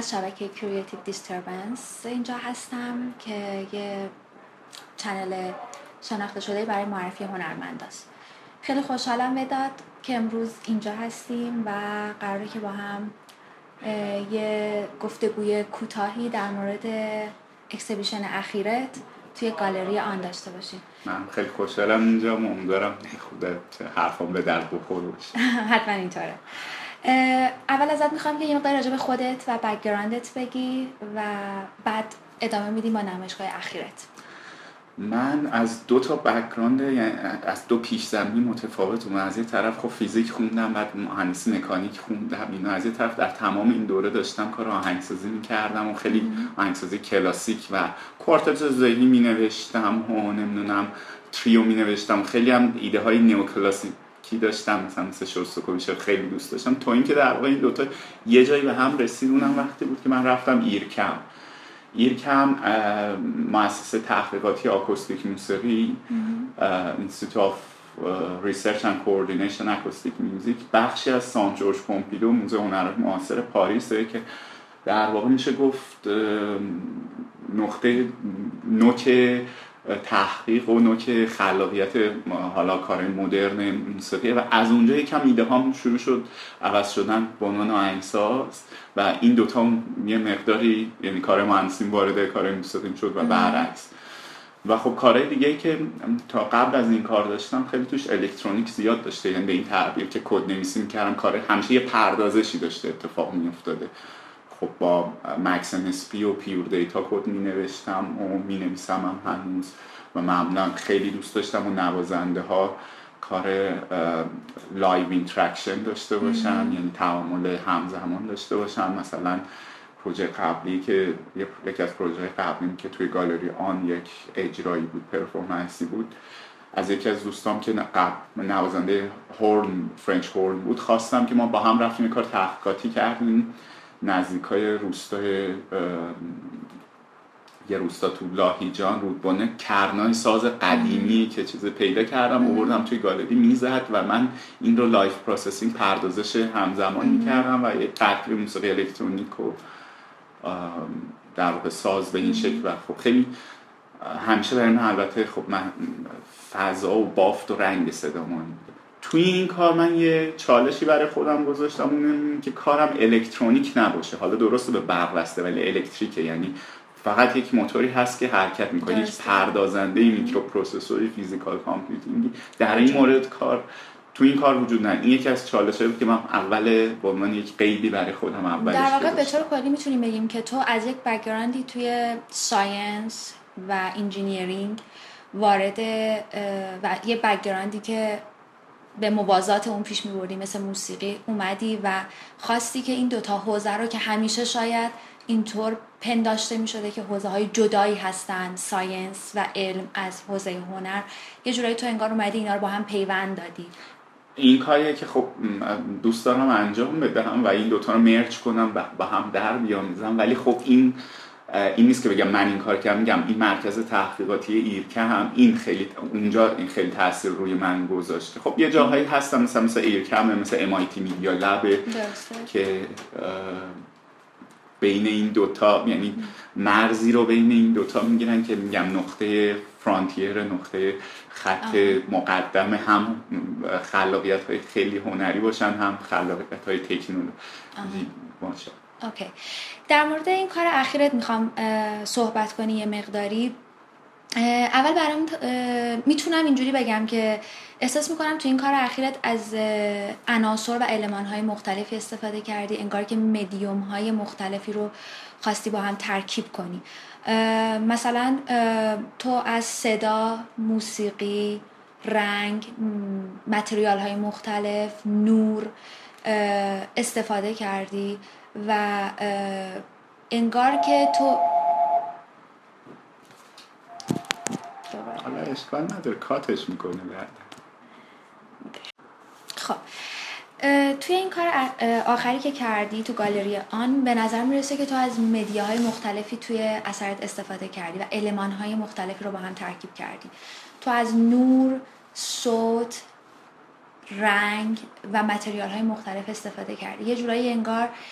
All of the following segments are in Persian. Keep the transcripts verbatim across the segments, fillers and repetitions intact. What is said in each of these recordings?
از شبکه کریتیو دیستربنس اینجا هستم که یه چنل شناخته شده برای معرفی هنرمنداست. خیلی خوشحالم وداد که امروز اینجا هستیم و قراره که با هم یه گفتگوی کوتاهی در مورد اکسیبیشن اخیرت توی گالری آن داشته باشیم. من خیلی خوشحالم اینجا، امیدوارم خودت حرفام به درد بخوره باشه. حتما اینطوره. اول ازت میخوام که یه مقدار راجع به خودت و بک‌گراندت بگی و بعد ادامه میدیم با نمایشگاه اخیرت. من از دو تا بک‌گراند، یعنی از دو پیش زمینه متفاوت اومدم. از یه طرف خب فیزیک خوندم، بعد مهندسی مکانیک خوندم. اینا از یه طرف در تمام این دوره داشتم کار آهنگسازی می‌کردم و خیلی آهنگسازی کلاسیک و کوارتت ذهنی می‌نوشتم و نمیدونم تریو می‌نوشتم. خیلی هم ایده های نئوکلاسیک کی داشتم، مثلا مثل شوستاکوویچ خیلی دوست داشتم، تا اینکه در واقع این دوتا یه جایی به هم رسید. اونم وقتی بود که من رفتم ایرکم. ایرکم مؤسسه تحقیقاتی آکوستیک موسیقی، اینستیتوت آف ریسرچ اند کوردینیشن اکوستیک میوزیک، بخشی از سان جورج پومپیدو موزه هنرهای معاصر پاریس، که در واقع میشه گفت نقطه نوک تحقیق و نوک خلاقیت حالا کارهای مدرن موسیقی و از اونجا یکم ایده هام شروع شد عوض شدن به عنوان آهنگساز و این دوتا یه مقداری، یعنی کار مهندسی وارد کار موسیقی شد و برعکس. و خب کارهای دیگه‌ای که تا قبل از این کار داشتم خیلی توش الکترونیک زیاد داشته، یعنی به این تعبیر که کد نویسی می‌کردم، کار همیشه یه پردازشی داشته اتفاق می‌افتاده. خب با مکس ام اس پی و پیور دیتا کد می‌نوشتم و می‌نویسم هم هنوز و معمولا خیلی دوست داشتم و نوازنده ها کار لایو اینتراکشن داشته باشن، یعنی تعامل همزمان داشته باشن. مثلا پروژه قبلی که یکی از پروژه قبلی که توی گالری آن یک اجرایی بود، پرفورمنسی بود، از یکی از دوستام که قبل نوازنده هورن، فرنچ هورن بود، خواستم که ما با هم رفتیم کار تحقیقاتی کردیم نزدیکای روستای یه روستا تو لاهیجان، رودبانه، کرنای ساز قدیمی که چیز پیدا کردم آوردم توی گالری میزد و من این رو لایف پروسسینگ، پردازش همزمان میکردم و یه قطعه موسیقی الکترونیک و در واقع ساز به این شکل. و خب خیلی همیشه برای من البته خب من فضا و بافت و رنگ صدامان توی این کار من یه چالشی برای خودم گذاشتم، اون که کارم الکترونیک نباشه. حالا درسته به برق وصله ولی الکتریکه، یعنی فقط یک موتوری هست که حرکت میکنه، هیچ پردازنده میکروپروسسوری فیزیکال کامپیوتینگی در این مورد کار تو این کار وجود نداره. این یکی از چالشایی بود که من اول با من یک قیدی برای خودم اولش در واقع به طور کلی میتونیم بگیم که تو از یک بک‌گراندی توی ساینس و انجینیرینگ وارد و یه بک‌گراندی که به موازات اون پیش می‌بردی مثل موسیقی اومدی و خواستی که این دوتا حوزه رو که همیشه شاید اینطور پنداشته می‌شده که حوزه‌های جدایی هستن، ساینس و علم از حوزه هنر، یه جورایی تو انگار اومدی اینا رو با هم پیوند دادی. این کاریه که خب دوست دارم انجام بدم و این دوتا رو مرج کنم و با هم در بیامیزم، ولی خب این این نیست که بگم من این کار کردم. میگم این مرکز تحقیقاتی ایرکه هم این خیلی اونجا این خیلی تاثیر روی من گذاشته. خب یه جاهایی هستم مثلا مثل ایرکه هم، مثل ام آی تی میدیا لب که بین این دوتا، یعنی مرزی رو بین این دوتا میگیرن که میگم نقطه فرانتیر، نقطه خط مقدم، هم خلاقیت های خیلی هنری باشن هم خلاقیت های تکنولوژی باشن. اوکی. در مورد این کار اخیرت میخوام صحبت کنی یه مقداری. اول برام میتونم اینجوری بگم که احساس میکنم تو این کار اخیرت از عناصر و المان‌های مختلفی استفاده کردی، انگار که مدیوم‌های مختلفی رو خواستی با هم ترکیب کنی. مثلا تو از صدا، موسیقی، رنگ، متریال‌های مختلف، نور استفاده کردی و انگار که تو حالا اشکال نداره کاتش میکنه بعد. خب توی این کار آخری که کردی تو گالری آن به نظر میرسه که تو از مدیاهای مختلفی توی اثرت استفاده کردی و المان‌های مختلفی رو با هم ترکیب کردی. تو از نور، صوت، رنگ و متریال‌های مختلف استفاده کردی. یه جورایی انگار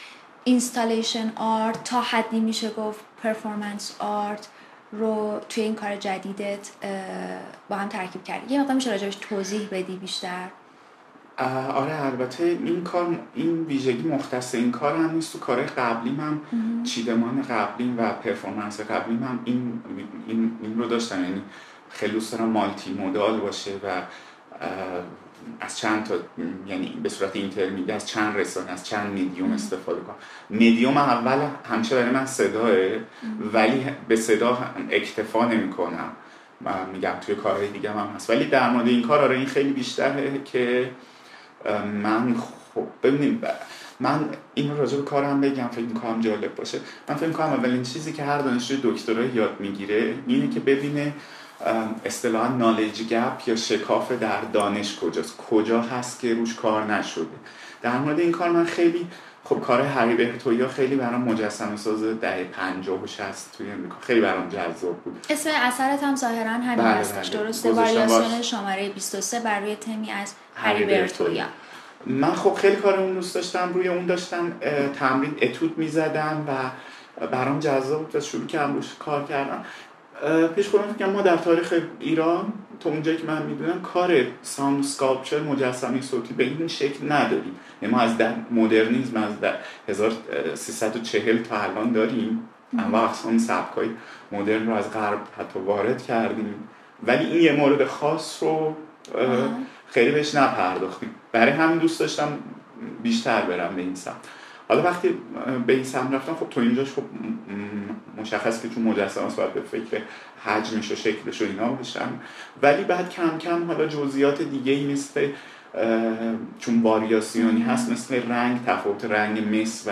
اینستالیشن آرت تا حدی میشه گفت پرفورمنس آرت رو توی این کار جدیدت با هم ترکیب کردی. یه مقدار میشه راجعش توضیح بدی بیشتر؟ آره البته این کار، این ویژگی مختص این کار هم نیست. تو کار قبلیم هم چیدمان قبلیم و پرفورمنس قبلیم هم این این این رو داشتن، یعنی خیلی دوست دارم مالتی مودال باشه و از چند تا، یعنی به صورت اینترمدی از چند رسانه، از چند مدیوم استفاده کنم. مدیوم اول همیشه برای من صداه، ولی به صدا اکتفا نمی‌کنم، میگم توی کارهای دیگه هم هست، ولی در مورد این کار آره این خیلی بیشتره که من خب ببینیم من این رو راجع به کارم بگم، فکر می‌کنم جالب باشه. من فکر می‌کنم اولین چیزی که هر دانشجوی دکترا یاد میگیره اینه که ببینه اصطلاحاً نالج گپ یا شکاف در دانش کجاست، کجا هست که روش کار نشده. در مورد این کار من خیلی خب کار هری برتویا خیلی برام مجسمه ساز دهه پنجاه و شصت توی امریکا خیلی برام جذاب بود. اسم اثرت هم ظاهراً همین بله هستش، بله. درسته؟ واریاسیون شماره بیست و سه بر روی تمی از هری برتویا. من خب خیلی کار اون دوست داشتم، روی اون داشتم تمرین اتود می‌زدم و برام جذاب بود، شروع کردم روش کار کردم. پیش خودم فکر ما در تاریخ ایران تا اونجایی که من میدونم کار ساوند اسکالپچر، مجسمه صوتی به این شکل نداریم. یعنی ما از در مدرنیسم از در هزار و سیصد و چهل تا الان داریم، اما اقسام سبکای مدرن رو از غرب حتی وارد کردیم، ولی این یه مورد خاص رو خیلی بهش نپرداختیم. برای همین دوست داشتم بیشتر برم به این سمت. حالا وقتی به این سمت رفتم خب تو اینجاش خب مشخص که چون مجسمه است باید به فکر حجمش و شکلش و اینا بشم، ولی بعد کم کم حالا جزئیات دیگه‌ای مثل چون واریاسیونی هست، مثل رنگ، تفاوت رنگ مس و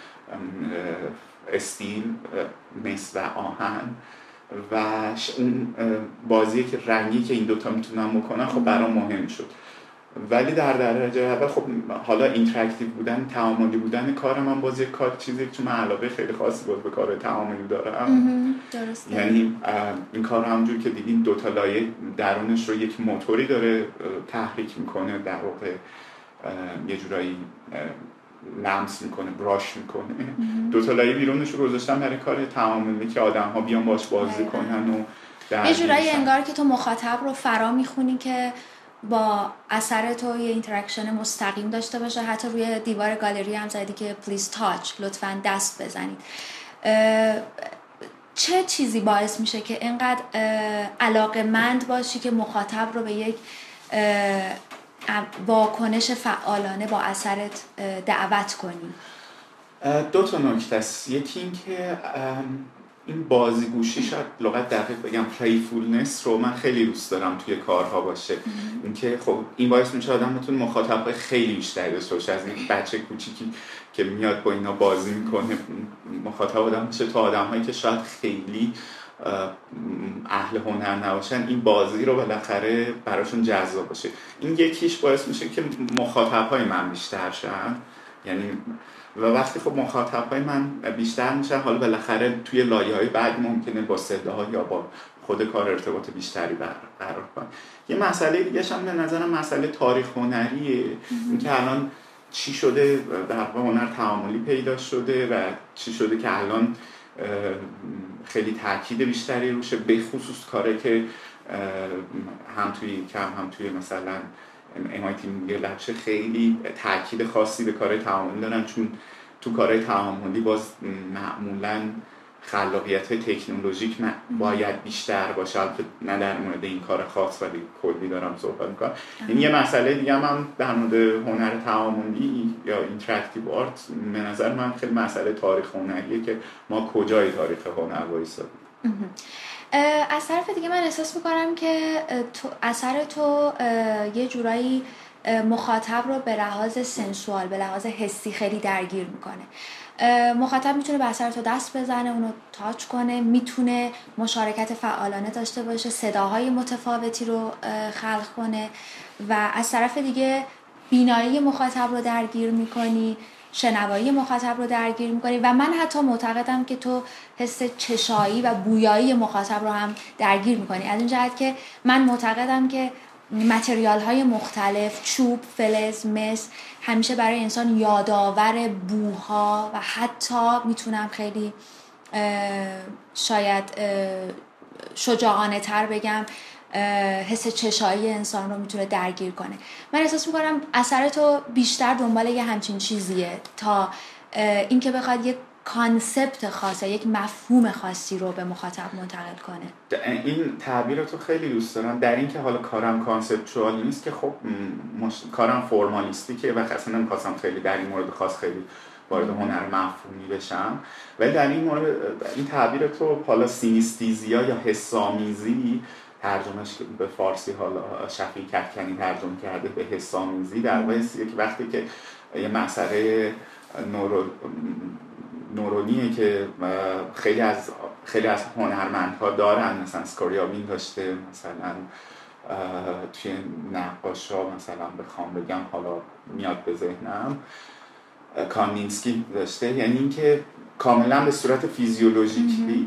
استیل، مس و آهن و اون بازی که رنگی که این دوتا میتونن بکنن خب برام مهم شد. ولی در درجه اول خب حالا اینتراکتیو بودن، تعاملی بودن کار من باز یک کار چیزی که چون من علاقه خیلی خاصی بود به کار تعاملی دارم. درسته. یعنی این کار همونجور که دیدین دو تا لایه درونش رو یک موتوری داره تحریک میکنه، در واقع یه جورایی لمس میکنه، براش میکنه. دو تا لایه بیرونش رو گذاشتم برای کار تعاملی که آدم‌ها بیان باش بازی کنن و یه جورایی انگار که تو مخاطب رو فرا میخونی که با اثر تو یه اینتراکشن مستقیم داشته باشه. حتی روی دیوار گالری هم زدی که پلیز تاچ، لطفاً دست بزنید. چه چیزی باعث میشه که اینقدر علاقه‌مند باشی که مخاطب رو به یک واکنش فعالانه با اثرت دعوت کنی؟ دو تا نکته است. یکی این که این بازیگوشی، شاید لغت دقیق بگم پلیفولنس رو من خیلی دوست دارم توی کارها باشه. اینکه خب این باعث میشه آدم بتونه مخاطب خیلی بیشتری داشته باشه، از این بچه کوچیکی که میاد با اینا بازی میکنه مخاطب آدم میشه تا آدم‌هایی که شاید خیلی اهل هنر نباشن این بازی رو بالاخره براشون جذاب باشه. این یکیش باعث میشه که مخاطب‌های من بیشتر شن، یعنی و وقتی خب مخاطبای من بیشتر میشن حالا بالاخره توی لایه‌های بعد ممکنه با صداها یا با خود کار ارتباط بیشتری برقرار کنن. یه مسئله دیگه هم به نظرم مسئله تاریخ هنریه، اینکه الان چی شده در واقع هنر تعاملی پیدا شده و چی شده که الان خیلی تاکید بیشتری روشه، به خصوص کاری که هم توی کم هم توی مثلا ام آی تی میگه لبشه خیلی تاکید خاصی به کارهای تعاملی دارن، چون تو کارهای تعاملی باز معمولاً خلاقیت‌های تکنولوژیک باید بیشتر باشه. البته نه در مورد این کار خاص ولی کلی دارم صحبت می‌کنم. این یه مسئله دیگه هم, هم در مورد هنر تعاملی یا اینتراکتیو آرت به نظر من خیلی مسئله تاریخ هنریه که ما کجای تاریخ هنر وایسادیم. از طرف دیگه من احساس میکنم که تو اثر تو یه جورایی مخاطب رو به لحاظ سنسوال، به لحاظ حسی خیلی درگیر میکنه. مخاطب میتونه به اثر تو دست بزنه، اونو تاچ کنه، میتونه مشارکت فعالانه داشته باشه، صداهای متفاوتی رو خلق کنه و از طرف دیگه بینایی مخاطب رو درگیر میکنی، شنوایی مخاطب رو درگیر میکنی و من حتی معتقدم که تو حس چشایی و بویایی مخاطب رو هم درگیر میکنی، از این جهت که من معتقدم که متریال های مختلف، چوب، فلز، مس، همیشه برای انسان یادآور بوها و حتی میتونم خیلی شاید شجاعانه تر بگم حس چشایی انسان رو میتونه درگیر کنه. من احساس میکنم اثر تو بیشتر دنبال یه همچین چیزیه تا اینکه بخواد یک کانسپت خاصه، یک مفهوم خاصی رو به مخاطب منتقل کنه. این تعبیر تو خیلی دوست دارم، در این که حالا کارم کانسپچوالی نیست که خب مش... کارم فرمالیستیکه و اصلا نمیخواستم خیلی در این مورد خاص خیلی وارد هنر مفهومی بشم، ولی در این مورد این تعبیر تو حالا سینستیزیا یا حسامیزی ترجمهش به فارسی حالا شفیع کدکنی ترجمه کرده به حسامیزی، در واقع که وقتی که یه مسئله نورو نورونیه که خیلی از خیلی از هنرمندها دارن، مثلا اسکوریابین داشته، مثلا توی نقاشا مثلا بخوام بگم حالا میاد به ذهنم کاندینسکی داشته، یعنی اینکه کاملا به صورت فیزیولوژیک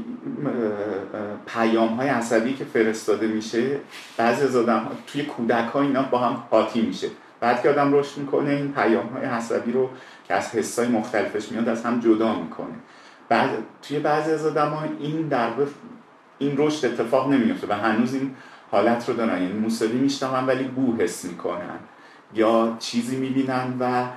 پیام های عصبی که فرستاده میشه بعضی از آدم توی کودک ها اینا با هم قاطی میشه، بعد که آدم رشد میکنه این پیام های عصبی رو که از حسای مختلفش میاد از هم جدا میکنه. بعد توی بعضی از آدم ها این در این رشد اتفاق نمیفته و هنوز این حالت رو دارن، یعنی موسیقی میشنون ولی بو حس میکنن یا چیزی میبینن و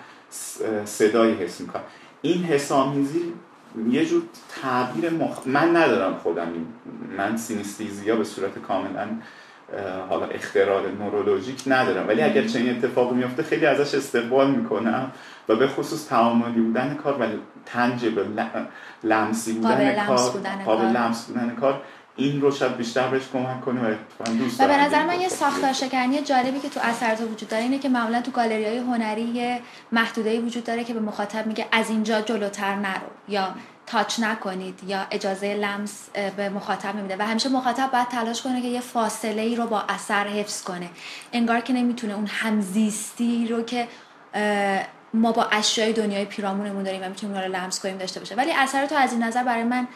صدای حس میکنن. این حسامیزی یه جور تعبیر مخ... من ندارم خودم این. من سینستیزیا به صورت کاملا حالا اختراع نورولوژیک ندارم، ولی اگر چنین اتفاقی میفته خیلی ازش استقبال میکنم و به خصوص تعاملی بودن کار و تنجبل لمسی بودن کار، قابل لمس بودن کار، این رو شاید بیشتر بهش کمک کنه و دوست دارم. و به نظر من یه ساختار شکنی جالبی که تو اثرات وجود داره اینه که معمولا تو گالری‌های هنری محدوده‌ای وجود داره که به مخاطب میگه از اینجا جلوتر نرو یا تاچ نکنید یا اجازه لمس به مخاطب نمیده و همیشه مخاطب باید تلاش کنه که یه فاصله ای رو با اثر حفظ کنه، انگار که نمیتونه اون همزیستی رو که ما با اشیای دنیای پیرامونمون داریم و میتونیم اون رو لمس کنیم داشته باشه. ولی اثرات تو از این نظر برای من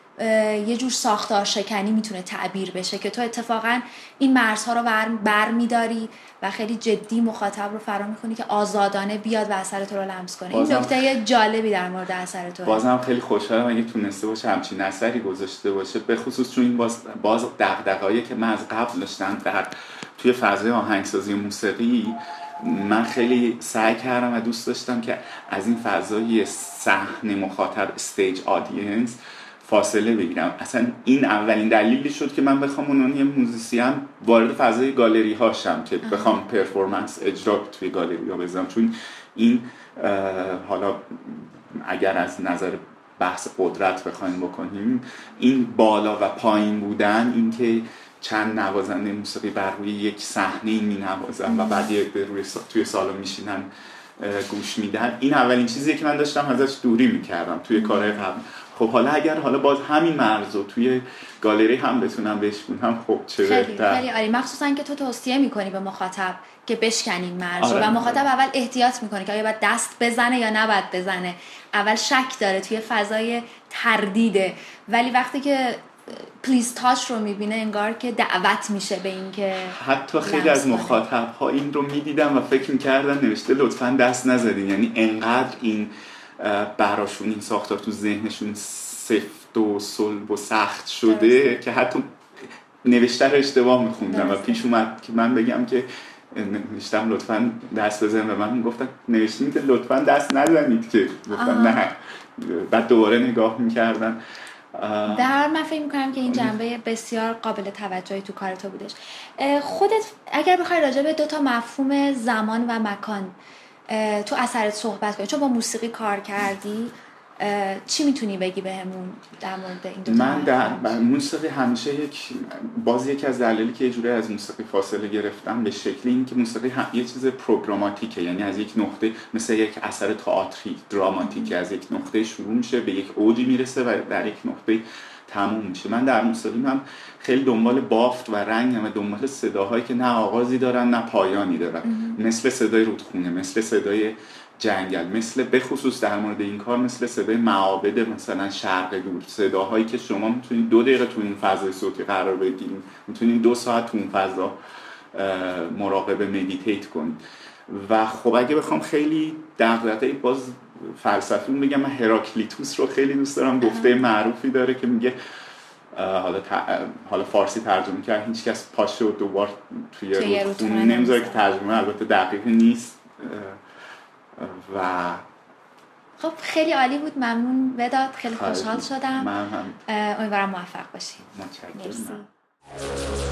یه جور ساختار شکنی میتونه تعبیر بشه که تو اتفاقا این مرزها رو بر, بر میداری و خیلی جدی مخاطب رو فرا میکنی که آزادانه بیاد و اثر تو رو لمس کنه. این نکته جالبی در مورد اثر تو. بازم خیلی خوشحالم اگه تونسته باشه همچین اثری گذاشته باشه، به خصوص چون این باز, باز دغدغه‌ای که من از قبل داشتم در توی فضای آهنگسازی موسیقی، من خیلی سعی کردم و دوست داشتم که از این فضای صحنه مخاطب استیج آدینس فاصله بگیرم. اصلا این اولین دلیلی شد که من بخوام اونون یه موزیسین وارد فضای گالری هاشم که بخوام پرفورمنس اجرا توی گالری ها بزنم، چون این حالا اگر از نظر بحث قدرت بخوایم بکنیم، این بالا و پایین بودن، این که چند نوازنده موسیقی بر روی یک صحنه می نوازن و بعد یک روی توی سالن میشینن گوش میدن، این اولین چیزیه که من داشتم ازش دوری میکردم توی کارهای قبل. خب حالا اگر حالا باز همین مرزو توی گالری هم بتونم بشکنم، خب چه بهتر. خیلی عالی، مخصوصا که تو توصیه میکنی به مخاطب که بشکنین مرزو. آره. و مخاطب اول احتیاط میکنه که آیا باید دست بزنه یا نباید بزنه، اول شک داره، توی فضای تردیده، ولی وقتی که پلیز تاچ رو میبینه انگار که دعوت میشه به این که حتی خیلی از مخاطب ها این رو میدیدن و فکر میکردن نوشته لطفاً دست نزدین، یعنی انقدر این براشون این ساختار تو ذهنشون سفت و صلب و سخت شده درسته. که حتی نوشته رو اشتباه میخوندن و پیش اومد که من بگم که نوشتم لطفاً دست بزنید و من گفتم نوشته میده لطفاً دست نزنید که گفتم نه، بعد دوباره نگاه میکردن. در حال من فکر میکنم که این جنبه بسیار قابل توجهی تو کار تو بودش. خودت اگر بخوای راجع به دو تا مفهوم زمان و مکان تو اثرت صحبت کنی، چون با موسیقی کار کردی، چی میتونی بگی بهمون در مورد این دو تا؟ من در موسیقی همیشه یک باز یکی از دلایلی که یه جوری از موسیقی فاصله گرفتم به شکلی این که موسیقی هم یه چیز پروگراماتیکه، یعنی از یک نقطه مثل یک اثر تئاتری دراماتیک از یک نقطه شروع میشه به یک اوجی میرسه و در یک نقطه تموم میشه. من در موسیقی هم خیلی دنبال بافت و رنگ و دنبال صداهایی که نه آغازی دارن نه پایانی دارن، مثل صدای رودخونه، مثل صدای جنگل، مثل به خصوص در مورد این کار مثل صدای معابد مثلا شرق دور، صداهایی که شما میتونید دو دقیقه تو این فضای صوتی قرار بگیرید، میتونید دو ساعت تو اون فضا مراقبه مدیتیت کنید. و خب اگه بخوام خیلی دغدغه باز فلسفی بگم، من هراکلیتوس رو خیلی دوست دارم. گفته معروفی داره که میگه حالا ت... حالا فارسی ترجمه کرد، هیچ کس پاشه و دوبار توی رودخونه نمیذاره، که ترجمه البته دقیق نیست. و خب خیلی عالی بود، ممنون وداد، خیلی خوشحال شدم. من هم امیدوارم موفق باشی. متشکرم.